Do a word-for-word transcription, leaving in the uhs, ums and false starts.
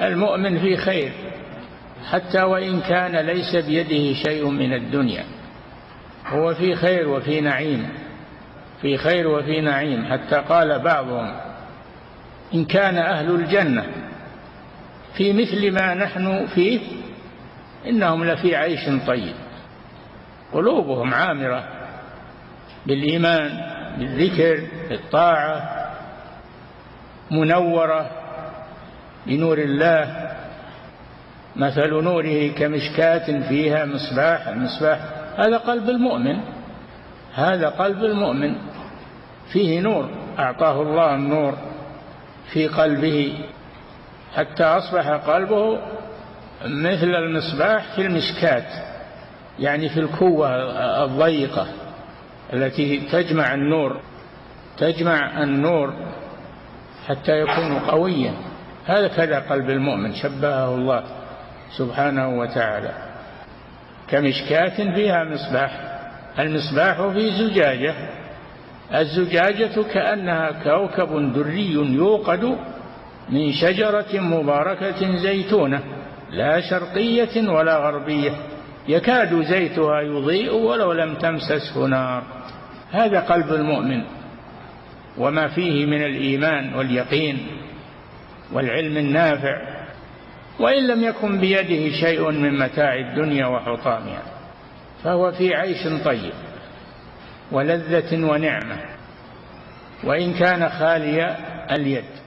المؤمن في خير حتى وإن كان ليس بيده شيء من الدنيا، هو في خير وفي نعيم، في خير وفي نعيم. حتى قال بعضهم إن كان أهل الجنة في مثل ما نحن فيه إنهم لفي عيش طيب، قلوبهم عامرة بالإيمان بالذكر بالطاعة، منورة بنور الله. مثل نوره كمشكاة فيها مصباح، المصباح هذا قلب المؤمن، هذا قلب المؤمن فيه نور، أعطاه الله النور في قلبه حتى أصبح قلبه مثل المصباح في المشكاة، يعني في الكوة الضيقة التي تجمع النور، تجمع النور حتى يكون قويا. هذا كذا قلب المؤمن شبهه الله سبحانه وتعالى كمشكاة فيها مصباح، المصباح في زجاجة، الزجاجة كأنها كوكب دري يوقد من شجرة مباركة زيتونة لا شرقية ولا غربية يكاد زيتها يضيء ولو لم تمسسه نار. هذا قلب المؤمن وما فيه من الإيمان واليقين والعلم النافع، وإن لم يكن بيده شيء من متاع الدنيا وحطامها فهو في عيش طيب ولذة ونعمة وإن كان خالي اليد.